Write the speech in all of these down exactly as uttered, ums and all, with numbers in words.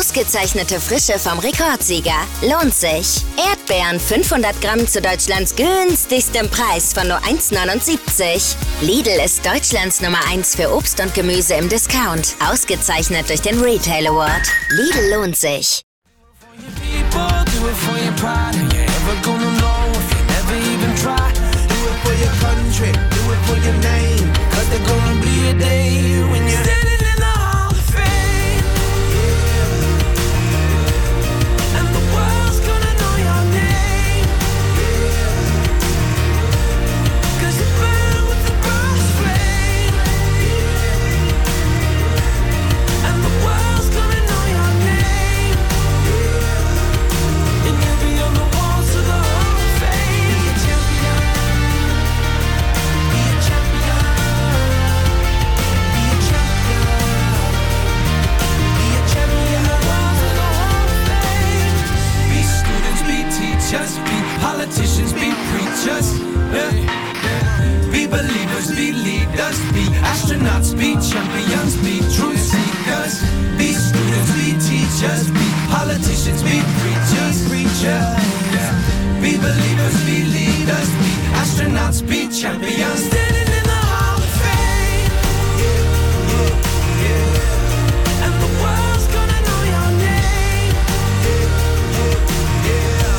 Ausgezeichnete Frische vom Rekordsieger. Lohnt sich. Erdbeeren fünfhundert Gramm zu Deutschlands günstigstem Preis von nur eins neunundsiebzig. Lidl ist Deutschlands Nummer eins für Obst und Gemüse im Discount. Ausgezeichnet durch den Retail Award. Lidl lohnt sich. Just be politicians, be preachers, yeah. Be believers, be leaders, be astronauts, be champions, be truth seekers. Be students, be teachers, be politicians, be preachers, preachers, yeah. Be believers, be leaders, be astronauts, be champions. Standing in the Hall of Fame, yeah, yeah, yeah. And the world's gonna know your name, yeah, yeah, yeah.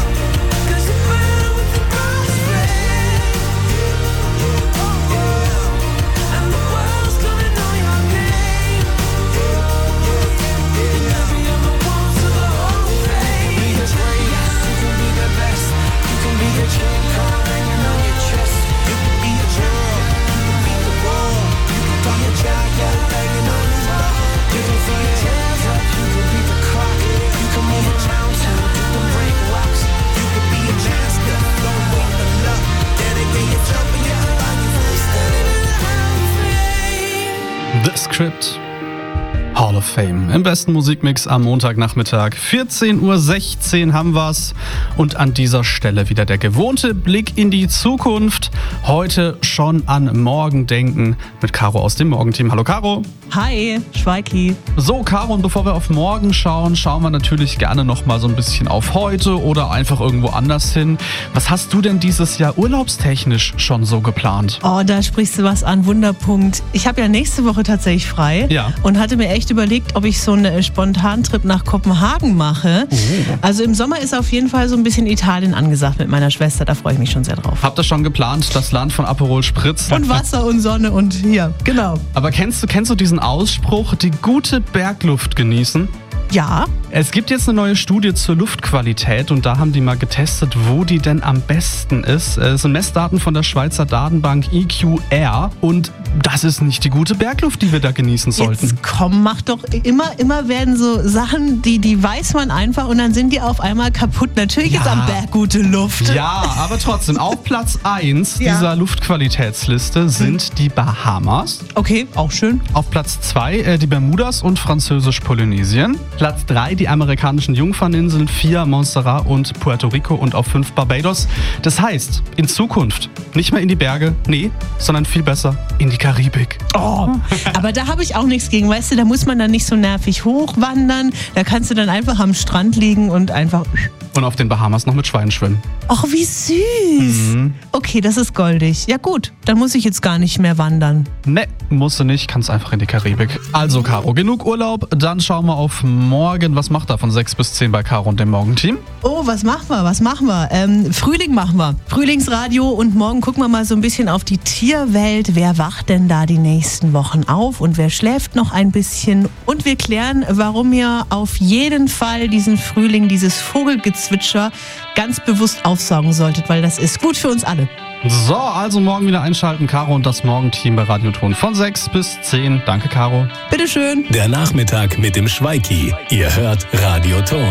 The Script. Hall of Fame. Im besten Musikmix am Montagnachmittag. vierzehn Uhr sechzehn haben wir's. Und an dieser Stelle wieder der gewohnte Blick in die Zukunft. Heute schon an morgen denken mit Caro aus dem Morgenteam. Hallo Caro. Hi, Schweiki. So Caro, und bevor wir auf morgen schauen, schauen wir natürlich gerne noch mal so ein bisschen auf heute oder einfach irgendwo anders hin. Was hast du denn dieses Jahr urlaubstechnisch schon so geplant? Oh, da sprichst du was an, Wunderpunkt. Ich habe ja nächste Woche tatsächlich frei ja. und hatte mir echt überlegt, ob ich so einen Spontantrip nach Kopenhagen mache. Oh. Also im Sommer ist auf jeden Fall so ein bisschen Italien angesagt mit meiner Schwester, da freue ich mich schon sehr drauf. Habt ihr schon geplant, das Land von Aperol Spritz? Und Wasser und Sonne und hier, genau. Aber kennst du, kennst du diesen Ausspruch, die gute Bergluft genießen? Ja. Es gibt jetzt eine neue Studie zur Luftqualität und da haben die mal getestet, wo die denn am besten ist. Es sind Messdaten von der Schweizer Datenbank E Q R und das ist nicht die gute Bergluft, die wir da genießen sollten. Jetzt komm, mach doch, immer, immer werden so Sachen, die, die weiß man einfach und dann sind die auf einmal kaputt. Natürlich ja. ist am Berg gute Luft. Ja, aber trotzdem, auf Platz eins ja. dieser Luftqualitätsliste sind hm. die Bahamas. Okay, auch schön. Auf Platz zwei äh, die Bermudas und Französisch-Polynesien. Platz drei die amerikanischen Jungferninseln, vier Montserrat und Puerto Rico und auf fünf Barbados. Das heißt, in Zukunft nicht mehr in die Berge, nee, sondern viel besser in die Karibik. Oh, aber da habe ich auch nichts gegen, weißt du, da muss man dann nicht so nervig hochwandern, da kannst du dann einfach am Strand liegen und einfach... Und auf den Bahamas noch mit Schweinen schwimmen. Ach, wie süß. Mhm. Okay, das ist goldig. Ja gut, dann muss ich jetzt gar nicht mehr wandern. Ne, musst du nicht, kannst einfach in die Karibik. Also Caro, genug Urlaub, dann schauen wir auf morgen. Was macht er von sechs bis zehn bei Caro und dem Morgenteam? Oh, was machen wir, was machen wir? Ähm, Frühling machen wir. Frühlingsradio und morgen gucken wir mal so ein bisschen auf die Tierwelt. Wer wacht denn da die nächsten Wochen auf und wer schläft noch ein bisschen? Und wir klären, warum ihr auf jeden Fall diesen Frühling, dieses Vogelgezwitscher ganz bewusst aufsaugen solltet, weil das ist gut für uns alle. So, also morgen wieder einschalten, Caro und das Morgenteam bei Radioton von sechs bis zehn. Danke, Caro. Bitteschön. Der Nachmittag mit dem Schweiki. Ihr hört Radioton.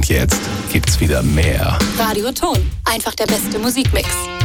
jetzt gibt's wieder mehr. Radioton, einfach der beste Musikmix.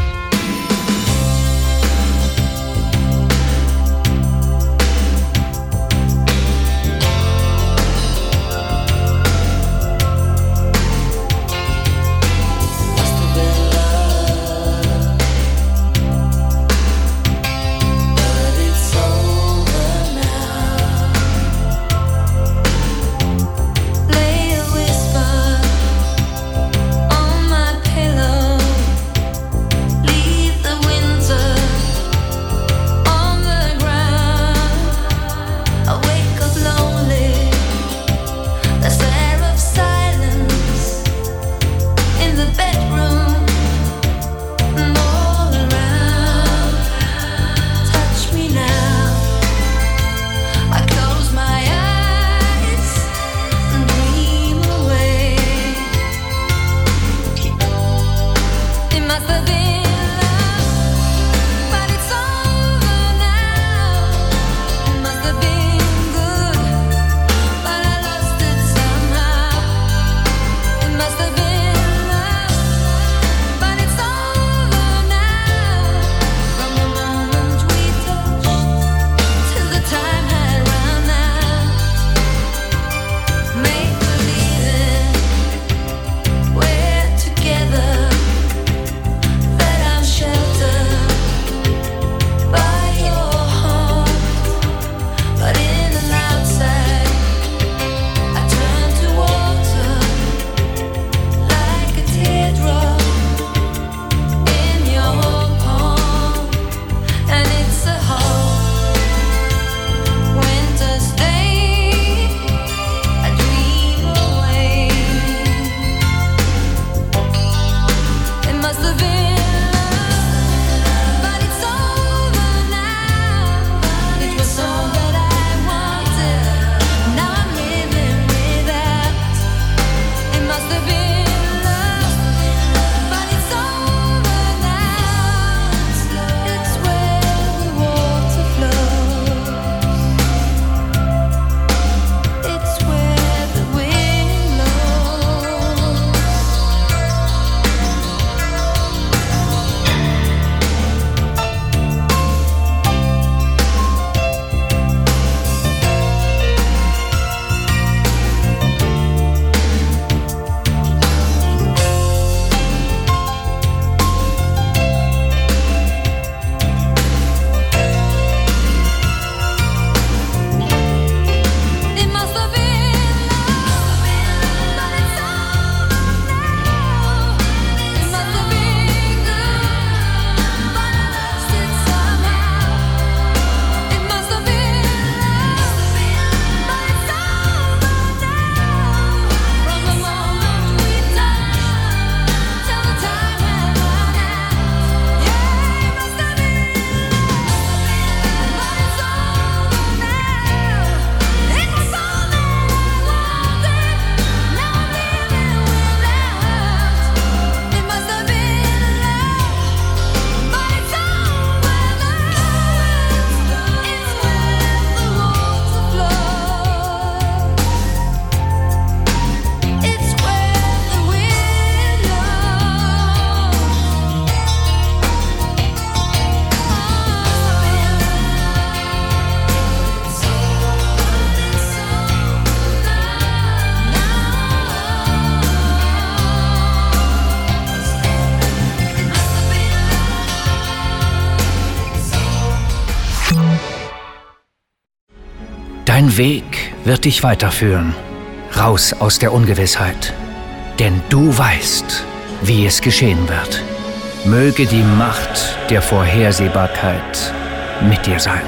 Dein Weg wird dich weiterführen, raus aus der Ungewissheit. Denn du weißt, wie es geschehen wird. Möge die Macht der Vorhersehbarkeit mit dir sein.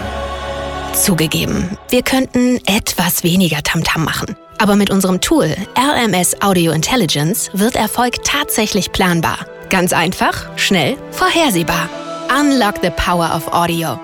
Zugegeben, wir könnten etwas weniger Tamtam machen. Aber mit unserem Tool R M S Audio Intelligence wird Erfolg tatsächlich planbar. Ganz einfach, schnell, vorhersehbar. Unlock the power of audio.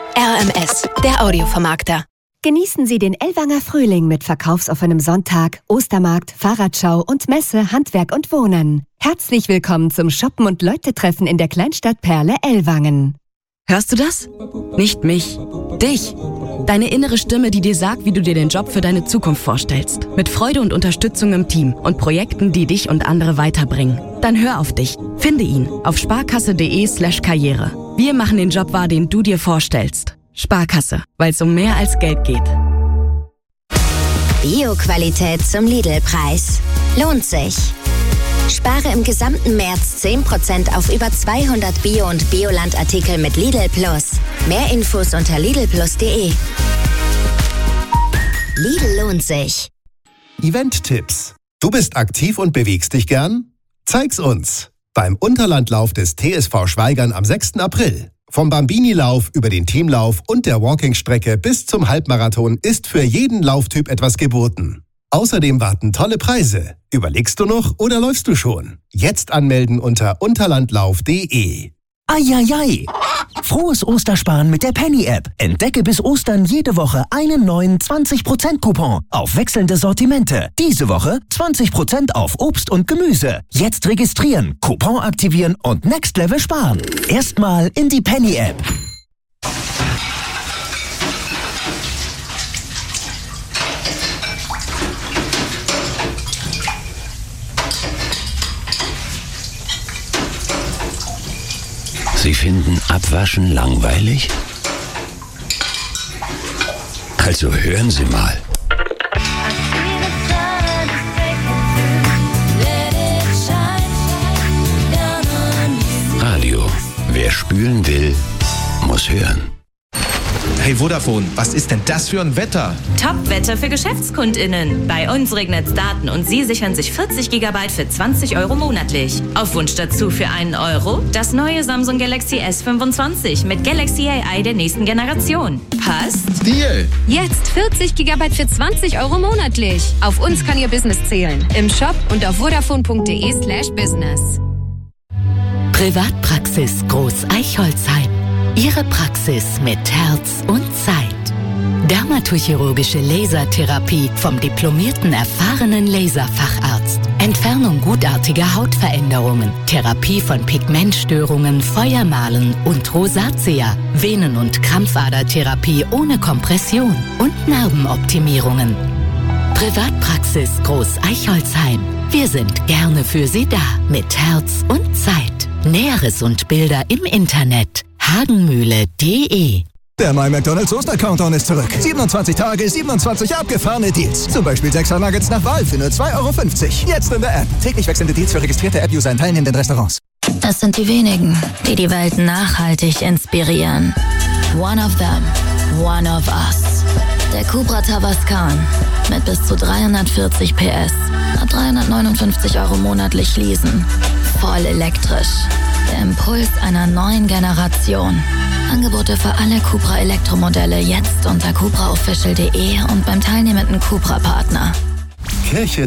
R M S, der Audiovermarkter. Genießen Sie den Ellwanger Frühling mit verkaufsoffenem Sonntag, Ostermarkt, Fahrradschau und Messe, Handwerk und Wohnen. Herzlich willkommen zum Shoppen und Leute-Treffen in der Kleinstadtperle Ellwangen. Hörst du das? Nicht mich, dich. Deine innere Stimme, die dir sagt, wie du dir den Job für deine Zukunft vorstellst. Mit Freude und Unterstützung im Team und Projekten, die dich und andere weiterbringen. Dann hör auf dich. Finde ihn auf sparkasse.de slash Karriere. Wir machen den Job wahr, den du dir vorstellst. Sparkasse, weil es um mehr als Geld geht. Bio-Qualität zum Lidl-Preis. Lohnt sich. Spare im gesamten März zehn Prozent auf über zweihundert Bio- und Bioland-Artikel mit Lidl Plus. Mehr Infos unter lidl plus punkt de. Lidl lohnt sich. Event-Tipps. Du bist aktiv und bewegst dich gern? Zeig's uns. Beim Unterlandlauf des T S V Schweigern am sechsten April. Vom Bambini-Lauf über den Teamlauf und der Walking-Strecke bis zum Halbmarathon ist für jeden Lauftyp etwas geboten. Außerdem warten tolle Preise. Überlegst du noch oder läufst du schon? Jetzt anmelden unter unterlandlauf punkt de. Eieiei! Frohes Ostersparen mit der Penny-App. Entdecke bis Ostern jede Woche einen neuen zwanzig Prozent Coupon auf wechselnde Sortimente. Diese Woche zwanzig Prozent auf Obst und Gemüse. Jetzt registrieren, Coupon aktivieren und Next Level sparen. Erstmal in die Penny-App. Sie finden Abwaschen langweilig? Also hören Sie mal. Radio. Wer spülen will, muss hören. Hey Vodafone, was ist denn das für ein Wetter? Top-Wetter für GeschäftskundInnen. Bei uns regnet's Daten und Sie sichern sich vierzig Gigabyte für zwanzig Euro monatlich. Auf Wunsch dazu für einen Euro das neue Samsung Galaxy S fünfundzwanzig mit Galaxy A I der nächsten Generation. Passt? Deal! Jetzt vierzig Gigabyte für zwanzig Euro monatlich. Auf uns kann Ihr Business zählen. Im Shop und auf vodafone punkt de slash business. Privatpraxis Groß Eichholzheim. Ihre Praxis mit Herz und Zeit. Dermatochirurgische Lasertherapie vom diplomierten, erfahrenen Laserfacharzt. Entfernung gutartiger Hautveränderungen. Therapie von Pigmentstörungen, Feuermalen und Rosatia. Venen- und Krampfadertherapie ohne Kompression. Und Narbenoptimierungen. Privatpraxis Groß Eichholzheim. Wir sind gerne für Sie da. Mit Herz und Zeit. Näheres und Bilder im Internet. hagenmühle punkt de. Der My McDonald's Oster-Countdown ist zurück. siebenundzwanzig Tage, siebenundzwanzig abgefahrene Deals. Zum Beispiel sechser Nuggets nach Wahl für nur zwei Euro fünfzig. Jetzt in der App. Täglich wechselnde Deals für registrierte App-User in teilnehmenden Restaurants. Das sind die wenigen, die die Welt nachhaltig inspirieren. One of them, one of us. Der Cupra Tavascan mit bis zu dreihundertvierzig P S. Ab dreihundertneunundfünfzig Euro monatlich leasen. Voll elektrisch. Der Impuls einer neuen Generation. Angebote für alle Cupra Elektromodelle jetzt unter cupra official punkt de und beim teilnehmenden Cupra-Partner. Kirche